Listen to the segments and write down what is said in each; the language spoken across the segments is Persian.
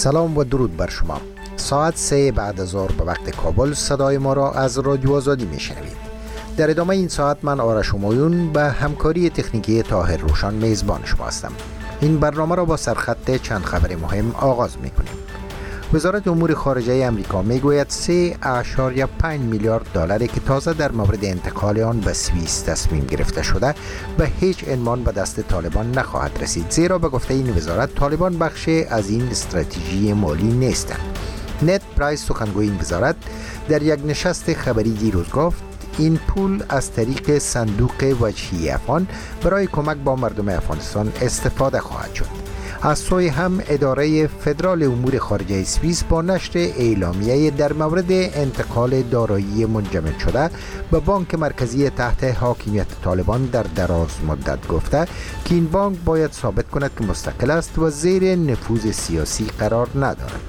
سلام و درود بر شما. ساعت 3 بعد از ظهر به وقت کابل صدای ما را از رادیو آزادی میشنوید. در ادامه این ساعت من آرش همایون به همکاری تکنیکی طاهر روشان میزبان شما هستم. این برنامه را با سرخط چند خبر مهم آغاز میکنیم. وزارت امور خارجه امریکا میگوید 3.5 میلیارد دلاری که تازه در مورد انتقال آن به سوئیس تصمیم گرفته شده به هیچ عنوان به دست طالبان نخواهد رسید، زیرا به گفته این وزارت طالبان بخشی از این استراتژی مالی نیستند. نت پرایس سخنگوی این وزارت در یک نشست خبری دیروز گفت این پول از طریق صندوق وجهی افغان برای کمک با مردم افغانستان استفاده خواهد شد. از سوی هم اداره فدرال امور خارجه سوئیس با نشر اعلامیه در مورد انتقال دارایی منجمد شده به بانک مرکزی تحت حاکمیت طالبان در دراز مدت گفته که این بانک باید ثابت کند که مستقل است و زیر نفوذ سیاسی قرار ندارد.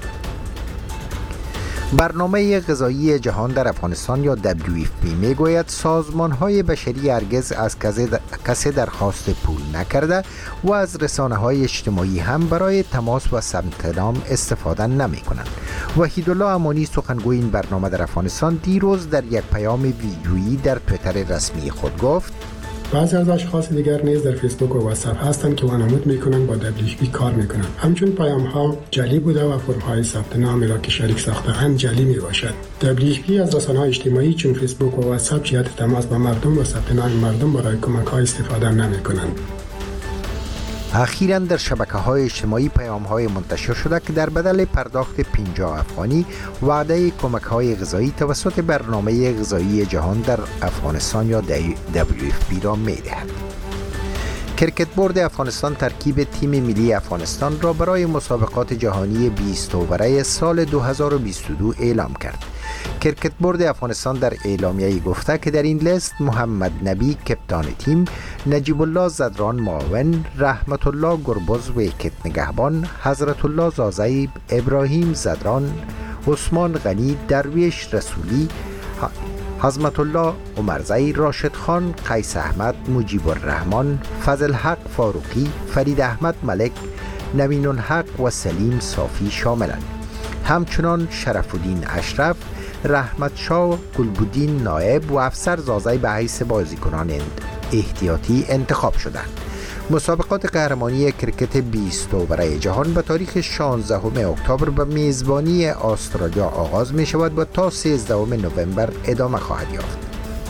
برنامه غذایی جهان در افغانستان یا WFP میگوید سازمان‌های بشری هرگز از کسی درخواست پول نکرده و از رسانه‌های اجتماعی هم برای تماس و ثبت نام استفاده نمی‌کنند. وحیدالله امانی سخنگوی این برنامه در افغانستان دیروز در یک پیام ویدیویی در توییتر رسمی خود گفت بعضی از اشخاص دیگر نیز در فیسبوک و واتساپ هستند که وانمود میکنند با WFP کار میکنند. همچون پیام ها جعلی بوده و فرم های ثبت نامی را که شریک ساخته‌اند جعلی میباشد. WFP از رسانه‌های اجتماعی چون فیسبوک و واتساپ جهت تماس با مردم و ثبت نام مردم برای کمک های استفاده نمیکنند. اخیراً در شبکه‌های اجتماعی پیام‌های منتشر شده که در بدل پرداخت 50 افغانی وعده کمک‌های غذایی توسط برنامه غذایی جهان در افغانستان یا WFP را می‌دهد. کرکت بورد افغانستان ترکیب تیم ملی افغانستان را برای مسابقات جهانی 20 اووره سال 2022 اعلام کرد. کرکت بورد افغانستان در اعلامیه گفته که در این لیست محمد نبی کپتان تیم، نجیب الله زدران معاون، رحمت الله گربز ویکت نگهبان، حضرت الله زازی، ابراهیم زدران، عثمان غنی، درویش رسولی، حزمت الله عمرزی، راشد خان، قیس احمد، مجیب الرحمن، فضل حق فاروقی، فرید احمد ملک، نوین الحق و سلیم صافی شاملند. همچنان شرف الدین اشرف، رحمت شاه گلبودین نائب و افسر زازی به حیث بازیکنان احتیاطی انتخاب شدند. مسابقات قهرمانی کرکت 20 اووره جهان به تاریخ 16 اکتبر به میزبانی استرالیا آغاز می شود و تا 13 نوامبر ادامه خواهد یافت.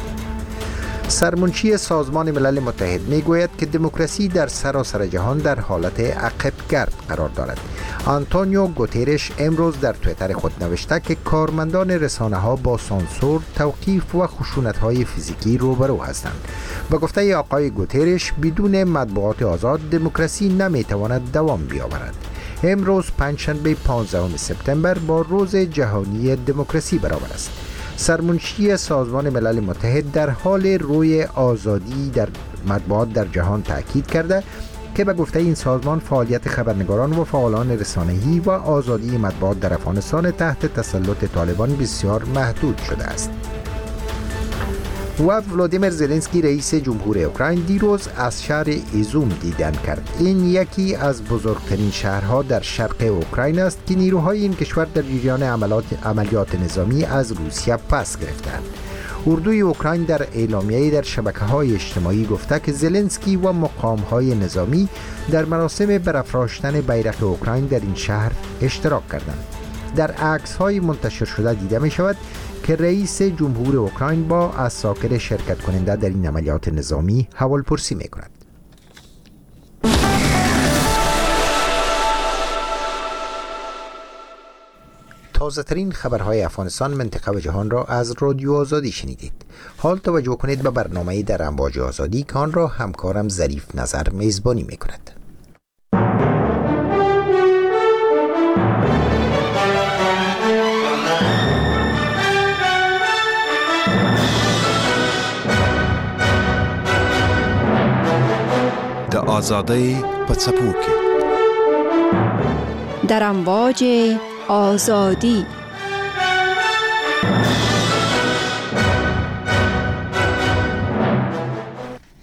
سرمنشی سازمان ملل متحد می گوید که دموکراسی در سراسر جهان در حالت عقب گرد قرار دارد. آنتونیو گوترش امروز در توییتر خود نوشته که کارمندان رسانه ها با سانسور، توقیف و خشونت های فیزیکی روبرو هستند. به گفته آقای گوترش بدون مطبوعات آزاد دموکراسی نمی تواند دوام بیاورد. امروز پنجشنبه 15 سپتامبر با روز جهانی دموکراسی برابر است. سرمنشی سازمان ملل متحد در حال روی آزادی در مطبوعات در جهان تاکید کرده که به گفته این سازمان فعالیت خبرنگاران و فعالان رسانه‌ای و آزادی مطبوعات در افغانستان تحت تسلط طالبان بسیار محدود شده است. و ولادیمیر زلنسکی رئیس جمهور اوکراین دیروز از شهر ایزوم دیدن کرد. این یکی از بزرگترین شهرها در شرق اوکراین است که نیروهای این کشور در جریان عملیات نظامی از روسیه پس گرفتند. اردوی اوکراین در اعلامیه‌ای در شبکه‌های اجتماعی گفته که زلنسکی و مقام‌های نظامی در مراسم برافراشتن بیرق اوکراین در این شهر اشتراک کردند. در عکس‌های منتشر شده دیده می‌شود که رئیس جمهور اوکراین با عساکر شرکت کننده در این عملیات نظامی حوالپرسی می‌کند. تازه ترین خبرهای افغانستان، منطقه و جهان را از رادیو آزادی شنیدید. حال توجه کنید به برنامه در امواج آزادی که آن را همکارم ظریف نظر میزبانی می‌کند. د آزادی په څپو کې در امواج آزادی.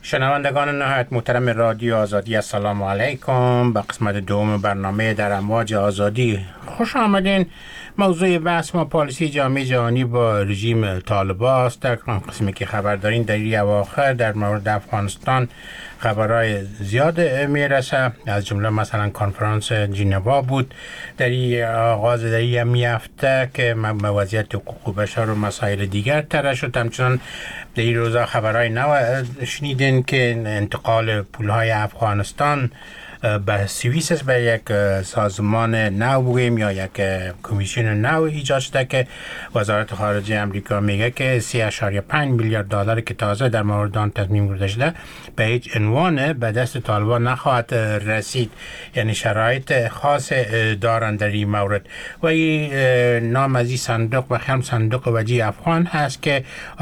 شنوندگان نهایت محترم رادیو آزادی، السلام علیکم. به قسمت دوم برنامه در امواج آزادی خوش آمدین. موضوع بحث ما پالیسی جامعه جهانی با رژیم طالبان است. در قسمی که خبر دارین در این اواخر در مورد افغانستان خبرهای زیاد میرسه، از جمله مثلا کنفرانس ژنوا بود در این آغاز در این هفته که وضعیت حقوق بشر و مسائل دیگر طرح شد. همچنان در این روزا خبرهای نو شنیدین که انتقال پولهای افغانستان به سوئیس به یک سازمان نو بگوییم یا یک کمیسیون نو ایجاد شده که وزارت خارجه امریکا میگه که 3.5 میلیارد دلار که تازه در مورد آن تصمیم گرفته شده به هیچ عنوان به دست طالبان نخواهد رسید. یعنی شرایط خاص دارند در این مورد و این نام از این صندوق و هم صندوق وجیه افغان هست که